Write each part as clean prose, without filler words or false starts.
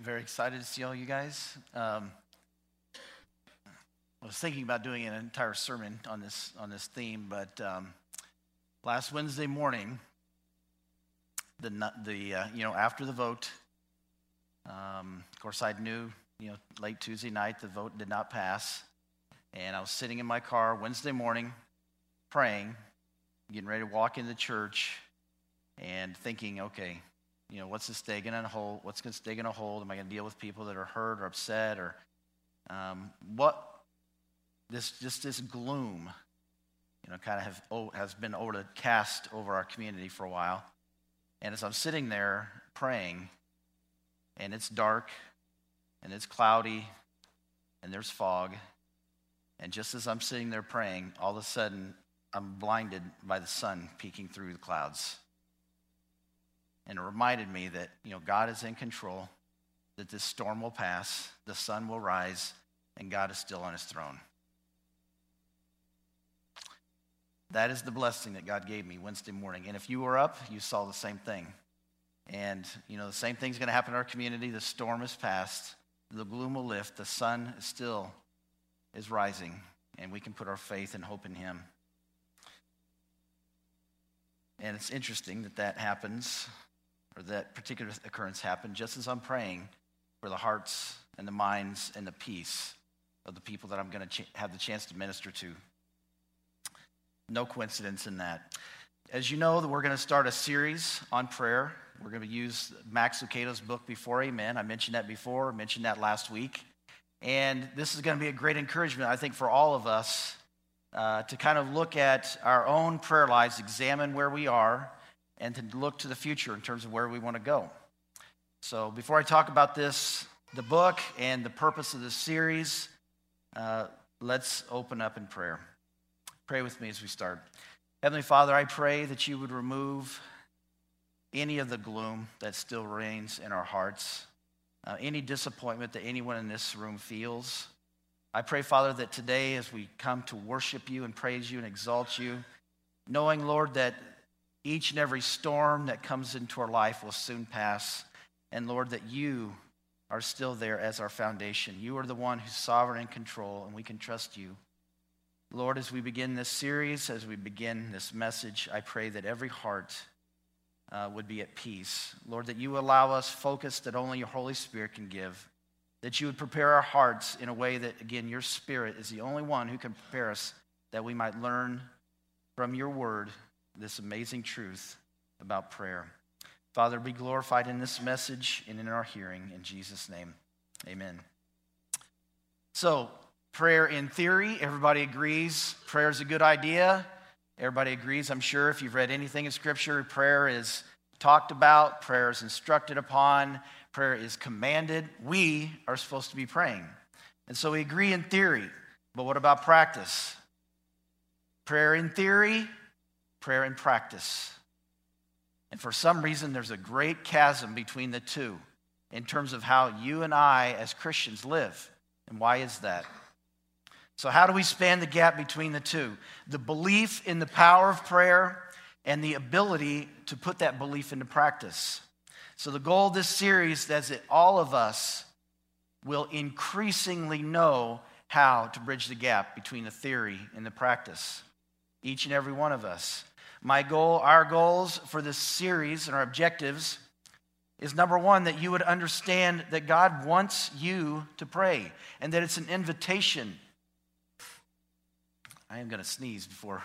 Very excited to see all you guys. I was thinking about doing an entire sermon on this theme, but last Wednesday morning, after the vote, of course I knew late Tuesday night the vote did not pass, and I was sitting in my car Wednesday morning praying, getting ready to walk into church, and thinking, okay, what's this day going to hold? What's this day going to hold? Am I going to deal with people that are hurt or upset, or this gloom, kind of has been cast over our community for a while. And as I'm sitting there praying, and it's dark, and it's cloudy, and there's fog, and just as I'm sitting there praying, all of a sudden I'm blinded by the sun peeking through the clouds. And it reminded me that, God is in control, that this storm will pass, the sun will rise, and God is still on his throne. That is the blessing that God gave me Wednesday morning. And if you were up, you saw the same thing. And, the same thing's going to happen in our community. The storm has passed. The gloom will lift. The sun still is rising. And we can put our faith and hope in him. And it's interesting that happens, or that particular occurrence happened just as I'm praying for the hearts and the minds and the peace of the people that I'm going to have the chance to minister to. No coincidence in that. As you know, we're going to start a series on prayer. We're going to use Max Lucado's book, Before Amen. I mentioned that before, mentioned that last week. And this is going to be a great encouragement, I think, for all of us to kind of look at our own prayer lives, examine where we are, and to look to the future in terms of where we want to go. So before I talk about the book and the purpose of this series, let's open up in prayer. Pray with me as we start. Heavenly Father, I pray that you would remove any of the gloom that still reigns in our hearts, any disappointment that anyone in this room feels. I pray, Father, that today as we come to worship you and praise you and exalt you, knowing, Lord, that each and every storm that comes into our life will soon pass, and Lord, that you are still there as our foundation. You are the one who's sovereign and control, and we can trust you. Lord, as we begin this series, as we begin this message, I pray that every heart would be at peace. Lord, that you allow us focus that only your Holy Spirit can give, that you would prepare our hearts in a way that, again, your Spirit is the only one who can prepare us, that we might learn from your word this amazing truth about prayer. Father, be glorified in this message and in our hearing. In Jesus' name, amen. So, prayer in theory, everybody agrees prayer is a good idea. Everybody agrees, I'm sure, if you've read anything in Scripture, prayer is talked about, prayer is instructed upon, prayer is commanded. We are supposed to be praying. And so we agree in theory, but what about practice? Prayer in theory, prayer in practice. And for some reason, there's a great chasm between the two in terms of how you and I as Christians live. And why is that? So how do we span the gap between the two? The belief in the power of prayer and the ability to put that belief into practice. So the goal of this series is that all of us will increasingly know how to bridge the gap between the theory and the practice. Each and every one of us. Our goals for this series and our objectives is, number one, that you would understand that God wants you to pray and that it's an invitation. I am going to sneeze before.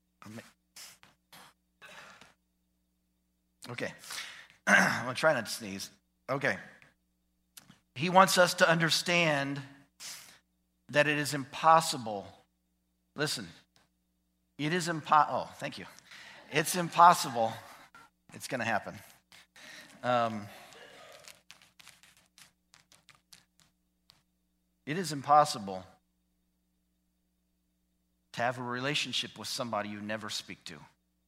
Okay. I'm going to try not to sneeze. Okay. He wants us to understand that it is impossible. Listen. It is impossible. Oh, thank you. It's impossible. It's going to happen. It is impossible to have a relationship with somebody you never speak to.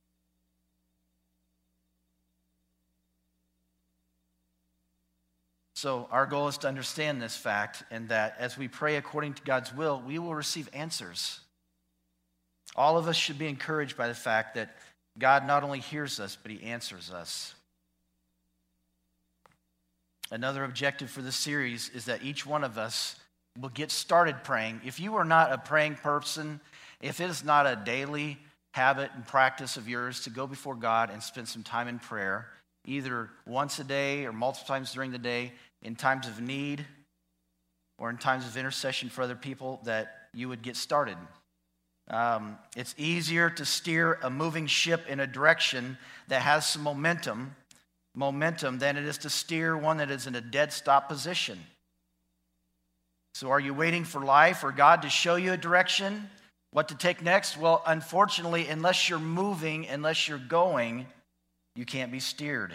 So our goal is to understand this fact, and that as we pray according to God's will, we will receive answers. All of us should be encouraged by the fact that God not only hears us, but he answers us. Another objective for this series is that each one of us will get started praying. If you are not a praying person, if it is not a daily habit and practice of yours to go before God and spend some time in prayer, either once a day or multiple times during the day, in times of need or in times of intercession for other people, that you would get started. It's easier to steer a moving ship in a direction that has some momentum than it is to steer one that is in a dead stop position. So are you waiting for life or God to show you a direction, what to take next? Well, unfortunately, unless you're moving, unless you're going, you can't be steered.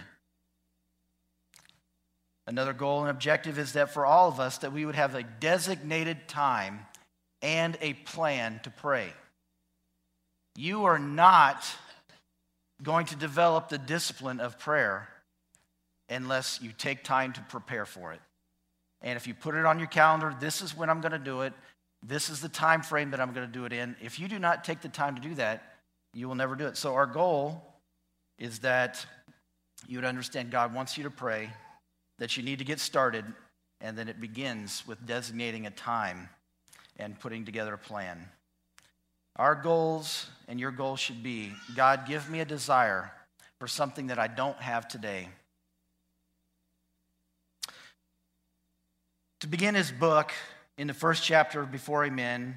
Another goal and objective is that for all of us, that we would have a designated time and a plan to pray. You are not going to develop the discipline of prayer unless you take time to prepare for it. And if you put it on your calendar, this is when I'm going to do it. This is the time frame that I'm going to do it in. If you do not take the time to do that, you will never do it. So our goal is that you would understand God wants you to pray, that you need to get started, and then it begins with designating a time and putting together a plan. Our goals and your goals should be, God, give me a desire for something that I don't have today. To begin his book, in the first chapter, Before Amen,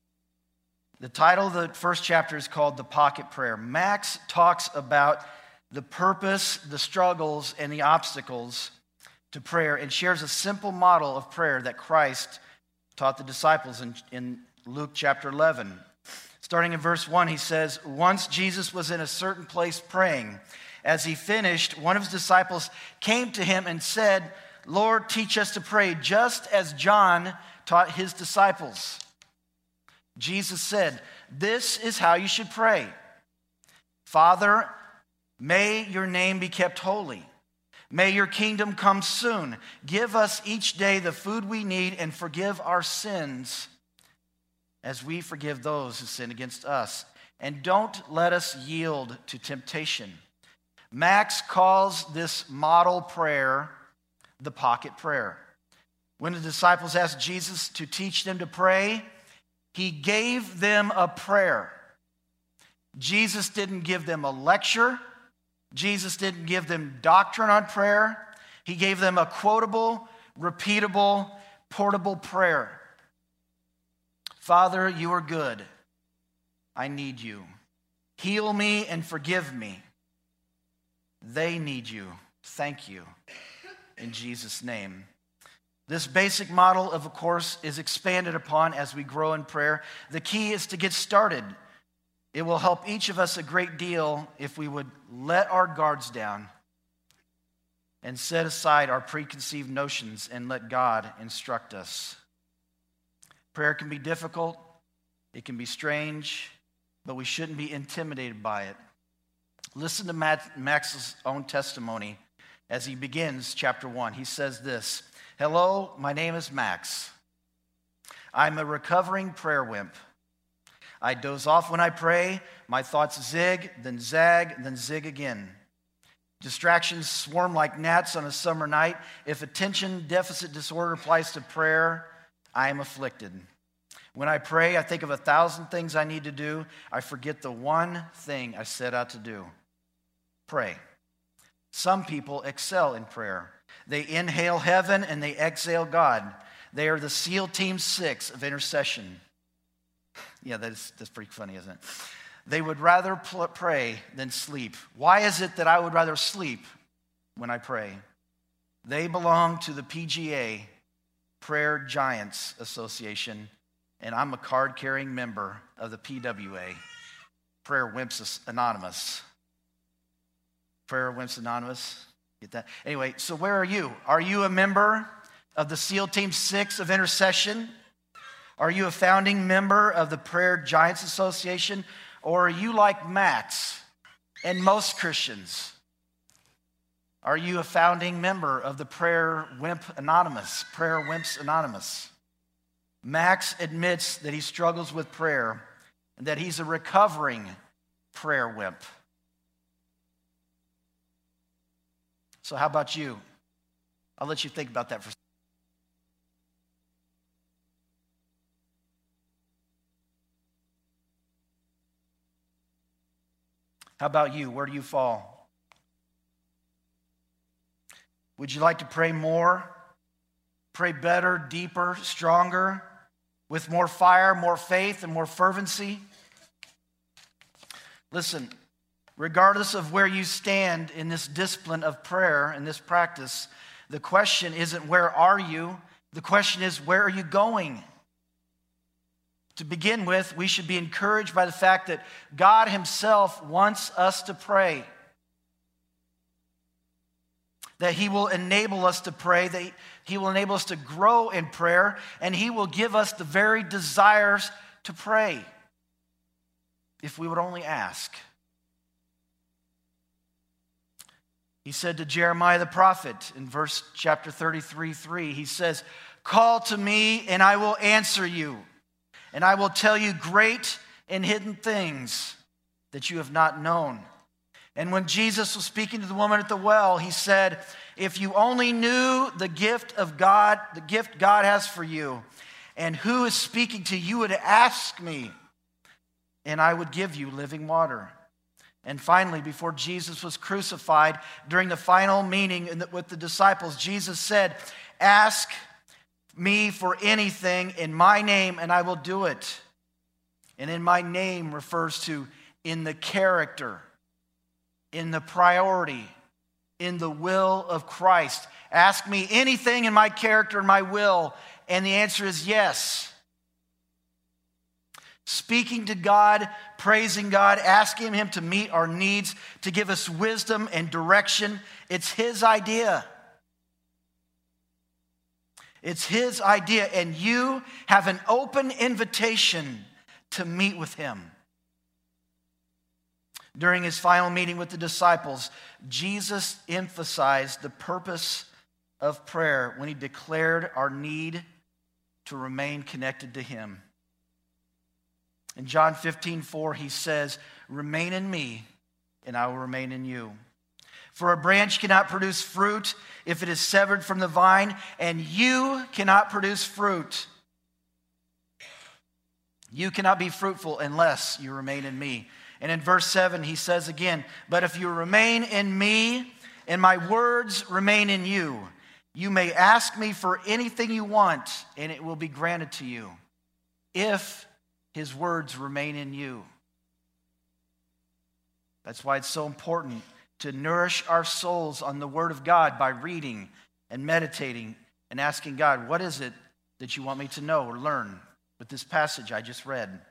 the title of the first chapter is called The Pocket Prayer. Max talks about the purpose, the struggles, and the obstacles to prayer, and shares a simple model of prayer that Christ taught the disciples in Luke chapter 11. Starting in verse 1, he says, "Once Jesus was in a certain place praying. As he finished, one of his disciples came to him and said, 'Lord, teach us to pray, just as John taught his disciples.' Jesus said, 'This is how you should pray. Father, may your name be kept holy. May your kingdom come soon. Give us each day the food we need, and forgive our sins as we forgive those who sin against us. And don't let us yield to temptation.'" Max calls this model prayer the pocket prayer. When the disciples asked Jesus to teach them to pray, he gave them a prayer. Jesus didn't give them a lecture. Jesus didn't give them doctrine on prayer. He gave them a quotable, repeatable, portable prayer. Father, you are good. I need you. Heal me and forgive me. They need you. Thank you. In Jesus' name. This basic model, of course, is expanded upon as we grow in prayer. The key is to get started. It will help each of us a great deal if we would let our guards down and set aside our preconceived notions and let God instruct us. Prayer can be difficult, it can be strange, but we shouldn't be intimidated by it. Listen to Max's own testimony as he begins chapter 1. He says this, "Hello, my name is Max. I'm a recovering prayer wimp. I doze off when I pray. My thoughts zig, then zag, then zig again. Distractions swarm like gnats on a summer night. If attention deficit disorder applies to prayer, I am afflicted. When I pray, I think of 1,000 things I need to do. I forget the one thing I set out to do: pray. Some people excel in prayer. They inhale heaven and they exhale God. They are the SEAL Team 6 of intercession." Yeah, that's pretty funny, isn't it? "They would rather pray than sleep. Why is it that I would rather sleep when I pray? They belong to the PGA, Prayer Giants Association, and I'm a card-carrying member of the PWA, Prayer Wimps Anonymous." Prayer Wimps Anonymous, get that? Anyway, so where are you? Are you a member of the SEAL Team 6 of intercession? Are you a founding member of the Prayer Giants Association? Or are you like Max and most Christians? Are you a founding member of the Prayer Wimps Anonymous? Max admits that he struggles with prayer and that he's a recovering prayer wimp. So how about you? I'll let you think about that for a second. How about you? Where do you fall? Would you like to pray more? Pray better, deeper, stronger, with more fire, more faith, and more fervency? Listen, regardless of where you stand in this discipline of prayer and this practice, the question isn't where are you? The question is, where are you going? To begin with, we should be encouraged by the fact that God himself wants us to pray. That he will enable us to pray, that he will enable us to grow in prayer, and he will give us the very desires to pray, if we would only ask. He said to Jeremiah the prophet in chapter 33:3, he says, "Call to me and I will answer you, and I will tell you great and hidden things that you have not known." And when Jesus was speaking to the woman at the well, he said, "If you only knew the gift of God, the gift God has for you, and who is speaking to you, you would ask me, and I would give you living water." And finally, before Jesus was crucified, during the final meeting with the disciples, Jesus said, "Ask me for anything in my name, and I will do it." And in my name refers to in the character, in the priority, in the will of Christ. Ask me anything in my character and my will, and the answer is yes. Speaking to God, praising God, asking him to meet our needs, to give us wisdom and direction, it's his idea. It's his idea, and you have an open invitation to meet with him. During his final meeting with the disciples, Jesus emphasized the purpose of prayer when he declared our need to remain connected to him. In John 15:4, he says, "Remain in me, and I will remain in you. For a branch cannot produce fruit if it is severed from the vine, and you cannot produce fruit. You cannot be fruitful unless you remain in me." And in verse 7, he says again, "But if you remain in me, and my words remain in you, you may ask me for anything you want, and it will be granted to you, if his words remain in you." That's why it's so important to nourish our souls on the Word of God by reading and meditating and asking God, what is it that you want me to know or learn with this passage I just read?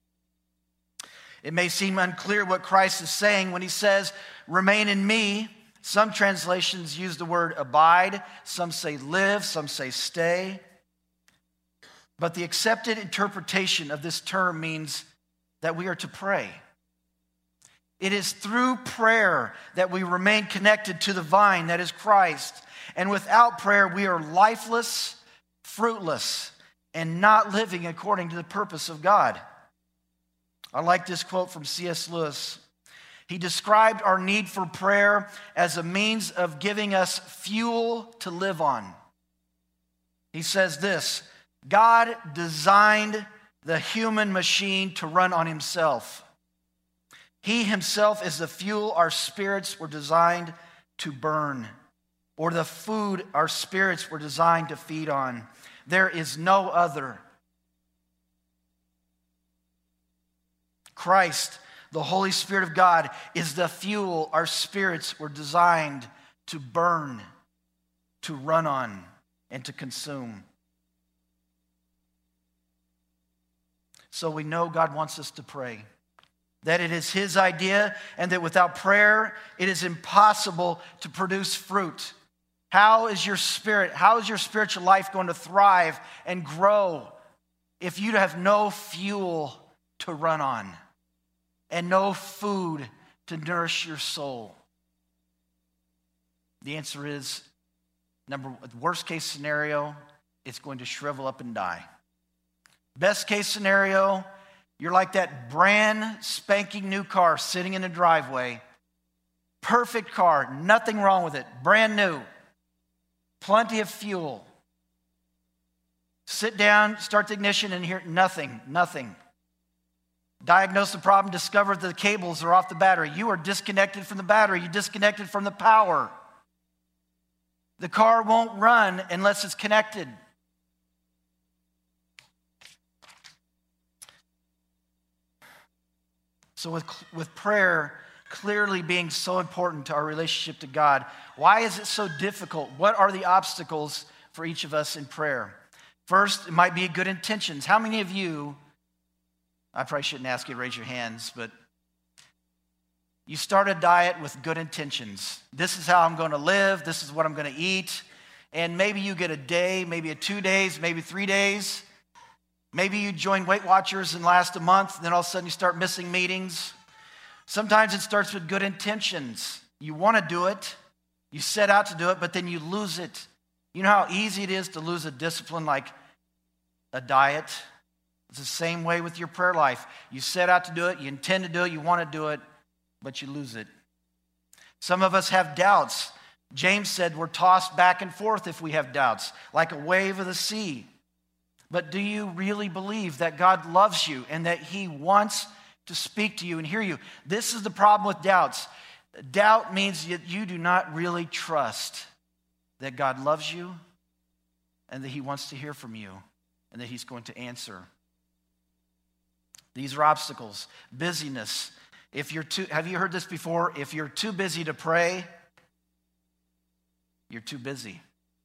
It may seem unclear what Christ is saying when he says, "Remain in me." Some translations use the word abide. Some say live. Some say stay. But the accepted interpretation of this term means that we are to pray. It is through prayer that we remain connected to the vine that is Christ. And without prayer, we are lifeless, fruitless, and not living according to the purpose of God. I like this quote from C.S. Lewis. He described our need for prayer as a means of giving us fuel to live on. He says this, "God designed the human machine to run on himself. He himself is the fuel our spirits were designed to burn, or the food our spirits were designed to feed on. There is no other. Christ, the Holy Spirit of God, is the fuel our spirits were designed to burn, to run on, and to consume." So we know God wants us to pray, that it is his idea, and that without prayer, it is impossible to produce fruit. How is your spiritual life going to thrive and grow if you have no fuel to run on and no food to nourish your soul? The answer is, worst case scenario, it's going to shrivel up and die. Best case scenario, you're like that brand spanking new car sitting in the driveway. Perfect car, nothing wrong with it, brand new. plenty of fuel. Sit down, start the ignition, and hear nothing. Diagnose the problem, discover that the cables are off the battery. You are disconnected from the battery. You're disconnected from the power. The car won't run unless it's connected. So with prayer clearly being so important to our relationship to God, why is it so difficult? What are the obstacles for each of us in prayer? First, it might be good intentions. How many of you, I probably shouldn't ask you to raise your hands, but you start a diet with good intentions. This is how I'm going to live. This is what I'm going to eat. And maybe you get a day, maybe 2 days, maybe 3 days. Maybe you join Weight Watchers and last a month, and then all of a sudden you start missing meetings. Sometimes it starts with good intentions. You want to do it. You set out to do it, but then you lose it. You know how easy it is to lose a discipline like a diet? It's the same way with your prayer life. You set out to do it, you intend to do it, you want to do it, but you lose it. Some of us have doubts. James said we're tossed back and forth if we have doubts, like a wave of the sea. But do you really believe that God loves you and that He wants to speak to you and hear you? This is the problem with doubts. Doubt means that you do not really trust that God loves you and that He wants to hear from you and that He's going to answer. These are obstacles. Busyness. Have you heard this before? If you're too busy to pray, you're too busy.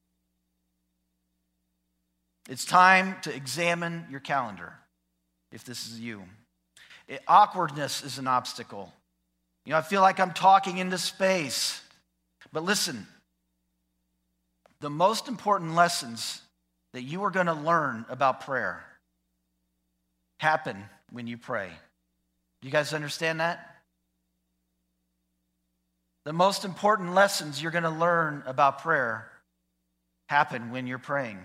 It's time to examine your calendar if this is you. Awkwardness is an obstacle. You know, I feel like I'm talking into space. But listen, the most important lessons that you are going to learn about prayer happen when you pray. Do you guys understand that? The most important lessons you're going to learn about prayer happen when you're praying.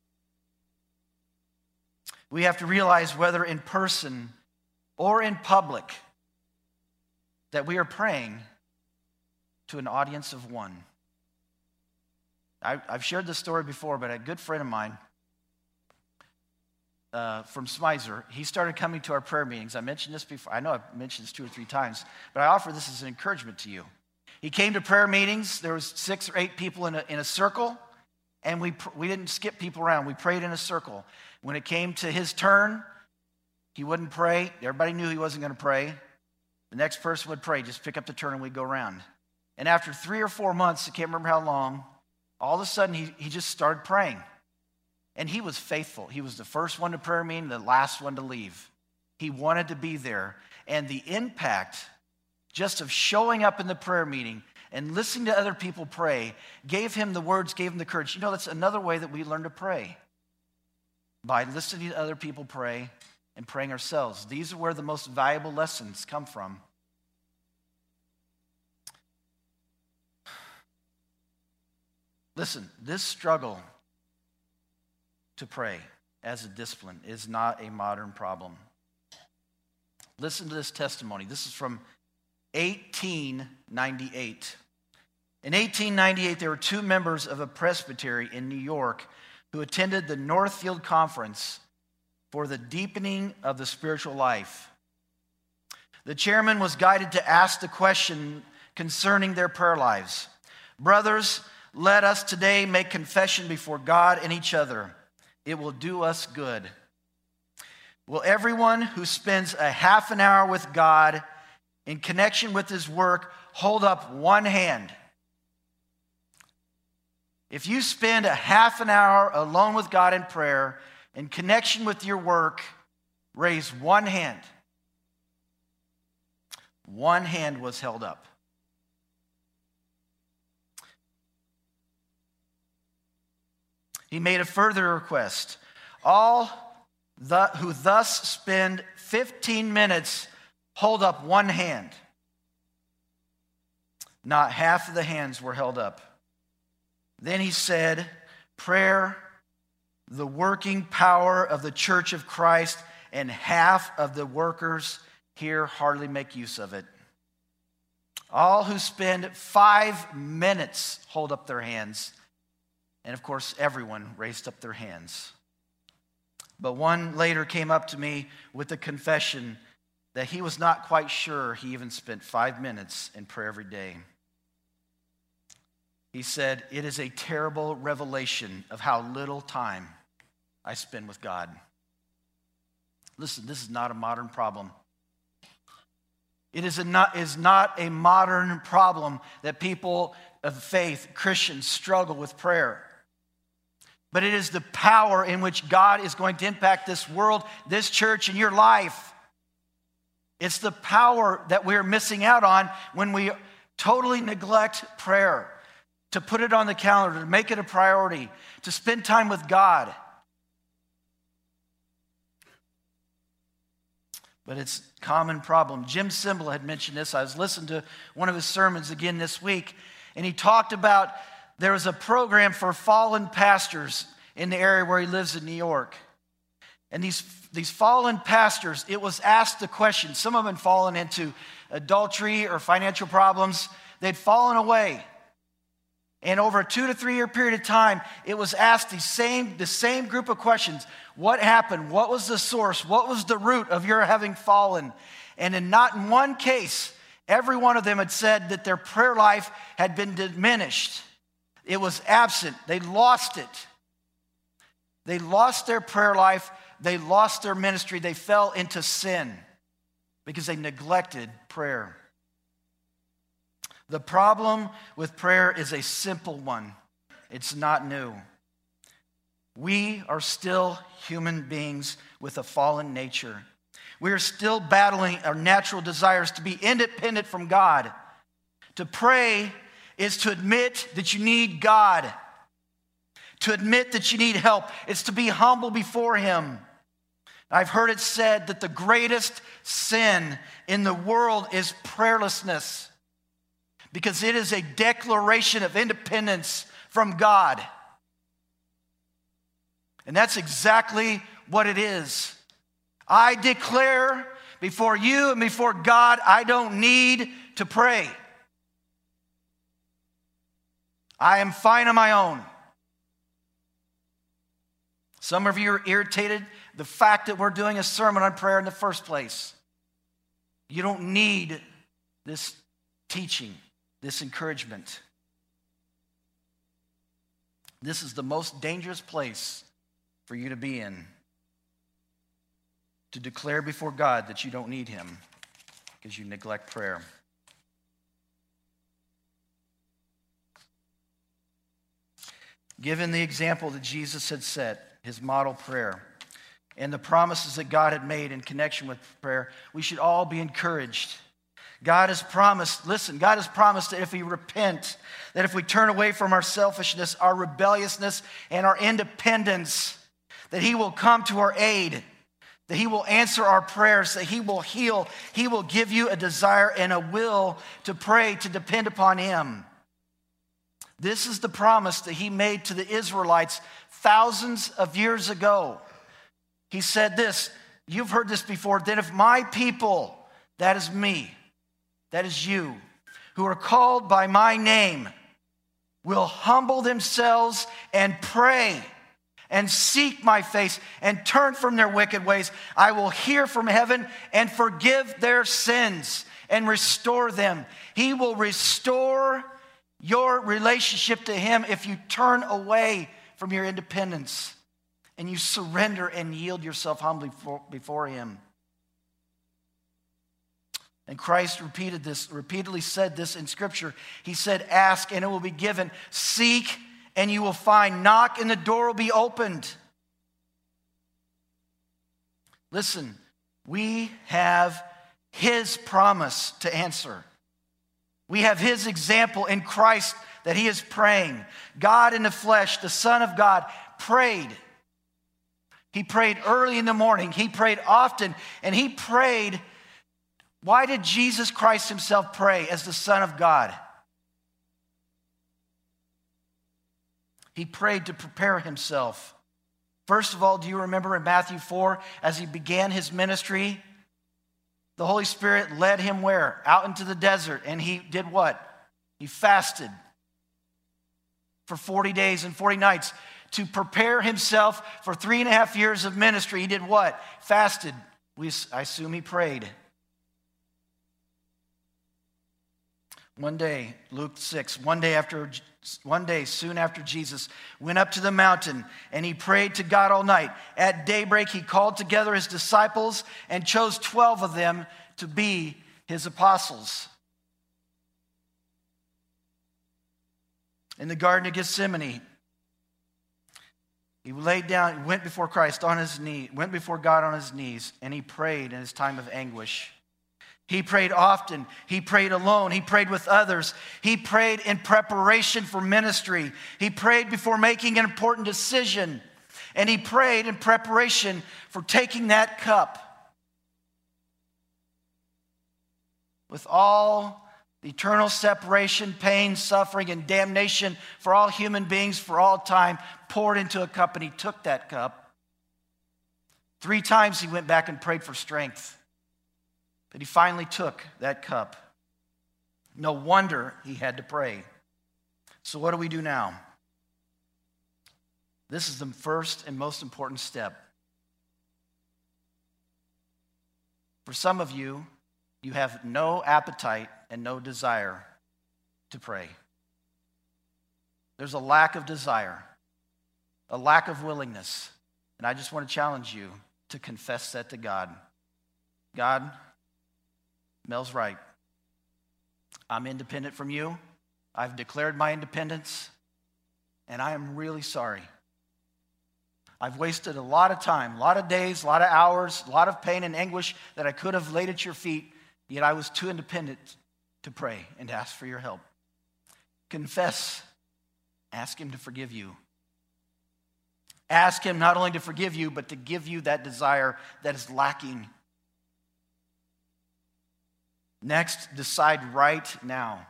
We have to realize, whether in person or in public, that we are praying to an audience of one. I've shared this story before, but a good friend of mine from Smizer, he started coming to our prayer meetings. I mentioned this before. I know I've mentioned this 2 or 3 times, but I offer this as an encouragement to you. He came to prayer meetings. There was 6 or 8 people in a circle, and we didn't skip people around. We prayed in a circle. When it came to his turn, he wouldn't pray. Everybody knew he wasn't going to pray. The next person would pray, just pick up the turn, and we'd go around. And after 3 or 4 months, I can't remember how long, all of a sudden he just started praying. And he was faithful. He was the first one to prayer meeting, the last one to leave. He wanted to be there. And the impact just of showing up in the prayer meeting and listening to other people pray gave him the words, gave him the courage. You know, that's another way that we learn to pray, by listening to other people pray and praying ourselves. These are where the most valuable lessons come from. Listen, this struggle to pray as a discipline is not a modern problem. Listen to this testimony. This is from 1898. In 1898, there were 2 members of a presbytery in New York who attended the Northfield Conference for the deepening of the spiritual life. The chairman was guided to ask the question concerning their prayer lives. Brothers, let us today make confession before God and each other. It will do us good. Will everyone who spends a half an hour with God in connection with his work hold up one hand? If you spend a half an hour alone with God in prayer, in connection with your work, raise one hand. One hand was held up. He made a further request. All who thus spend 15 minutes hold up one hand. Not half of the hands were held up. Then he said, prayer, the working power of the Church of Christ, and half of the workers here hardly make use of it. All who spend 5 minutes hold up their hands. And of course, everyone raised up their hands. But one later came up to me with a confession that he was not quite sure he even spent 5 minutes in prayer every day. He said, "It is a terrible revelation of how little time I spend with God." Listen, this is not a modern problem. It is not a modern problem that people of faith, Christians, struggle with prayer. But it is the power in which God is going to impact this world, this church, and your life. It's the power that we're missing out on when we totally neglect prayer. To put it on the calendar, to make it a priority, to spend time with God. But it's a common problem. Jim Cymbala had mentioned this. I was listening to one of his sermons again this week, and he talked about there was a program for fallen pastors in the area where he lives in New York. And these fallen pastors, it was asked the question, some of them had fallen into adultery or financial problems. They'd fallen away. And over a 2 to 3 year period of time, it was asked the same group of questions. What happened? What was the source? What was the root of your having fallen? And not in one case, every one of them had said that their prayer life had been diminished. It was absent. They lost it. They lost their prayer life. They lost their ministry. They fell into sin because they neglected prayer. The problem with prayer is a simple one. It's not new. We are still human beings with a fallen nature. We are still battling our natural desires to be independent from God. To pray is to admit that you need God. To admit that you need help. It's to be humble before Him. I've heard it said that the greatest sin in the world is prayerlessness. Because it is a declaration of independence from God. And that's exactly what it is. I declare before you and before God, I don't need to pray. I am fine on my own. Some of you are irritated the fact that we're doing a sermon on prayer in the first place. You don't need this teaching. This encouragement. This is the most dangerous place for you to be in. To declare before God that you don't need Him because you neglect prayer. Given the example that Jesus had set, His model prayer, and the promises that God had made in connection with prayer, we should all be encouraged. God has promised that if we repent, that if we turn away from our selfishness, our rebelliousness, and our independence, that He will come to our aid, that He will answer our prayers, that He will heal. He will give you a desire and a will to pray, to depend upon Him. This is the promise that He made to the Israelites thousands of years ago. He said this, you've heard this before, that if my people, that is me, that is you, who are called by my name, will humble themselves and pray and seek my face and turn from their wicked ways, I will hear from heaven and forgive their sins and restore them. He will restore your relationship to Him if you turn away from your independence and you surrender and yield yourself humbly before Him. And Christ repeatedly said this in Scripture. He said, ask and it will be given. Seek and you will find. Knock and the door will be opened. Listen, we have His promise to answer. We have His example in Christ that He is praying. God in the flesh, the Son of God, prayed. He prayed early in the morning. He prayed often. And He prayed. Why did Jesus Christ Himself pray as the Son of God? He prayed to prepare Himself. First of all, do you remember in Matthew 4, as He began His ministry, the Holy Spirit led Him where? Out into the desert. And He did what? He fasted for 40 days and 40 nights to prepare himself for 3.5 years of ministry. He did what? Fasted. I assume he prayed. One day, Luke 6, one day soon after Jesus went up to the mountain and he prayed to God all night. At daybreak, he called together his disciples and chose 12 of them to be his apostles. In the Garden of Gethsemane, he laid down, went before God on his knees, and he prayed in his time of anguish. He prayed often. He prayed alone. He prayed with others. He prayed in preparation for ministry. He prayed before making an important decision. And he prayed in preparation for taking that cup. With all the eternal separation, pain, suffering, and damnation for all human beings for all time poured into a cup, and he took that cup. 3 times he went back and prayed for strength. But he finally took that cup. No wonder he had to pray. So what do we do now? This is the first and most important step. For some of you, you have no appetite and no desire to pray. There's a lack of desire, a lack of willingness. And I just want to challenge you to confess that to God. God, Mel's right. I'm independent from you. I've declared my independence, and I am really sorry. I've wasted a lot of time, a lot of days, a lot of hours, a lot of pain and anguish that I could have laid at your feet, yet I was too independent to pray and to ask for your help. Confess. Ask him to forgive you. Ask him not only to forgive you, but to give you that desire that is lacking. Next, decide right now.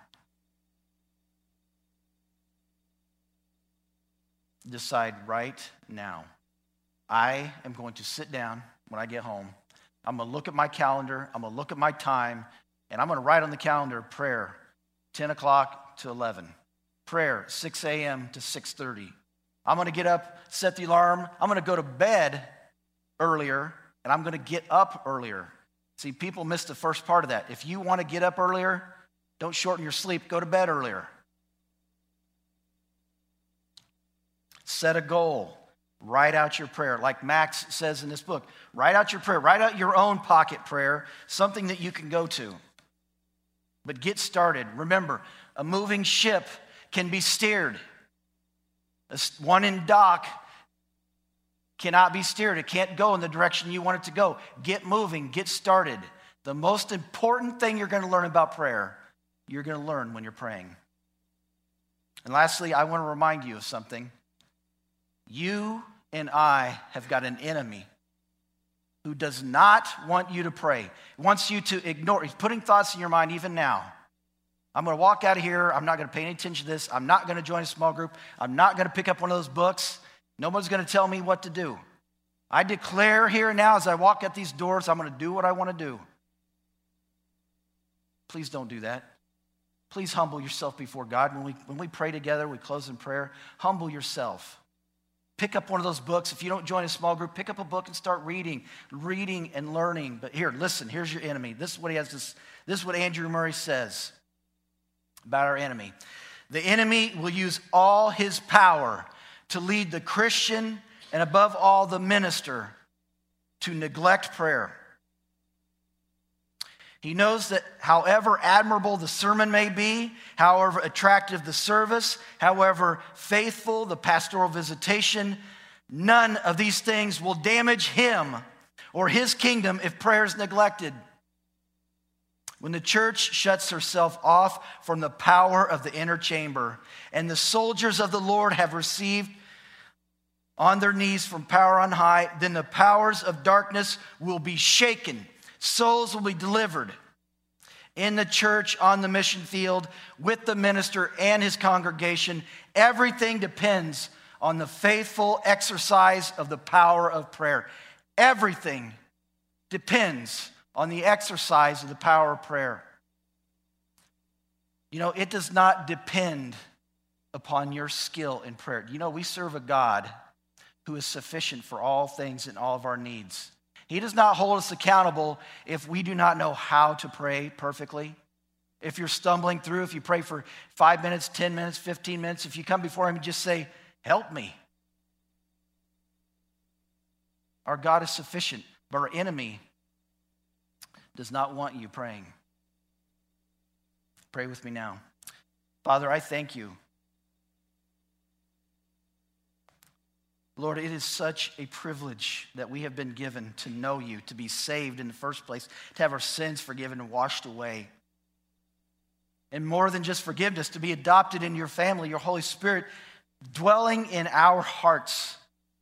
Decide right now. I am going to sit down when I get home. I'm going to look at my calendar. I'm going to look at my time. And I'm going to write on the calendar prayer, 10 o'clock to 11. Prayer, 6 a.m. to 6:30. I'm going to get up, set the alarm. I'm going to go to bed earlier, and I'm going to get up earlier. See, people miss the first part of that. If you want to get up earlier, don't shorten your sleep. Go to bed earlier. Set a goal. Write out your prayer. Like Max says in this book, write out your prayer. Write out your own pocket prayer, something that you can go to. But get started. Remember, a moving ship can be steered. One in dock cannot be steered. It can't go in the direction you want it to go. Get moving. Get started. The most important thing you're going to learn about prayer, you're going to learn when you're praying. And lastly, I want to remind you of something. You and I have got an enemy who does not want you to pray. He wants you to ignore. He's putting thoughts in your mind even now. I'm going to walk out of here. I'm not going to pay any attention to this. I'm not going to join a small group. I'm not going to pick up one of those books. No one's going to tell me what to do. I declare here and now as I walk out these doors, I'm going to do what I want to do. Please don't do that. Please humble yourself before God. When we pray together, we close in prayer. Humble yourself. Pick up one of those books. If you don't join a small group, pick up a book and start reading and learning. But here, listen, here's your enemy. This is what this is what Andrew Murray says about our enemy. The enemy will use all his power to lead the Christian and above all the minister to neglect prayer. He knows that however admirable the sermon may be, however attractive the service, however faithful the pastoral visitation, none of these things will damage him or his kingdom if prayer is neglected. When the church shuts herself off from the power of the inner chamber, and the soldiers of the Lord have received on their knees from power on high, then the powers of darkness will be shaken. Souls will be delivered. In the church, on the mission field, with the minister and his congregation, everything depends on the faithful exercise of the power of prayer. Everything depends on the exercise of the power of prayer. You know, it does not depend upon your skill in prayer. You know, we serve a God who is sufficient for all things and all of our needs. He does not hold us accountable if we do not know how to pray perfectly. If you're stumbling through, if you pray for 5 minutes, 10 minutes, 15 minutes, if you come before him and just say, help me. Our God is sufficient, but our enemy does not want you praying. Pray with me now. Father, I thank you. Lord, it is such a privilege that we have been given to know you, to be saved in the first place, to have our sins forgiven and washed away. And more than just forgiveness, to be adopted into your family, your Holy Spirit dwelling in our hearts.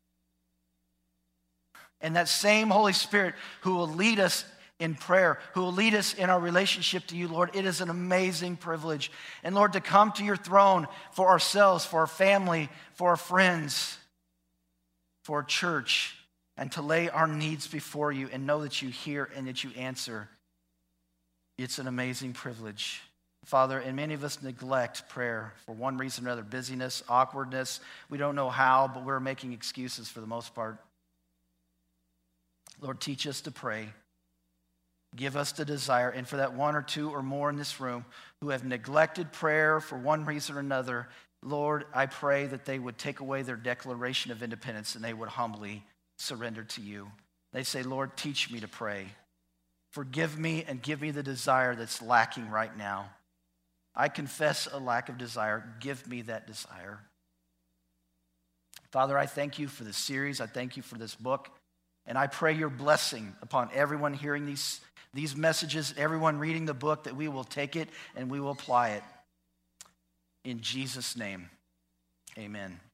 And that same Holy Spirit who will lead us in prayer, who will lead us in our relationship to you, Lord, it is an amazing privilege. And Lord, to come to your throne for ourselves, for our family, for our friends, for our church, and to lay our needs before you and know that you hear and that you answer. It's an amazing privilege. Father, and many of us neglect prayer for one reason or another, busyness, awkwardness. We don't know how, but we're making excuses for the most part. Lord, teach us to pray. Give us the desire. And for that one or two or more in this room who have neglected prayer for one reason or another, Lord, I pray that they would take away their Declaration of Independence and they would humbly surrender to you. They say, Lord, teach me to pray. Forgive me and give me the desire that's lacking right now. I confess a lack of desire. Give me that desire. Father, I thank you for this series. I thank you for this book. And I pray your blessing upon everyone hearing these messages, everyone reading the book, that we will take it and we will apply it. In Jesus' name, amen.